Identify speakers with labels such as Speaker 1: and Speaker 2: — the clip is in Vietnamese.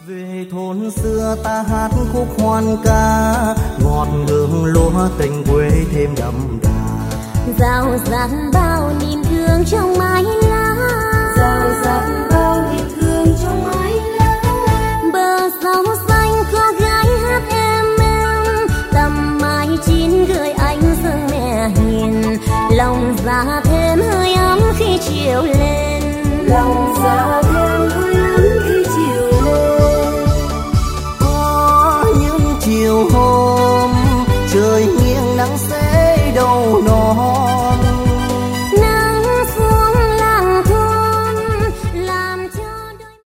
Speaker 1: Về thôn xưa ta hát khúc hoan ca, ngọt hương lúa tình quê thêm đậm đà.
Speaker 2: Rào rạt bao niềm thương trong mái lá,
Speaker 3: rào rạt bao niềm thương trong mái lá.
Speaker 2: Bờ sông xanh có gái hát em, tầm mai chín gửi anh dâng mẹ hiền. Lòng dạ thêm hơi ấm khi chiều lên,
Speaker 3: lòng dạ thêm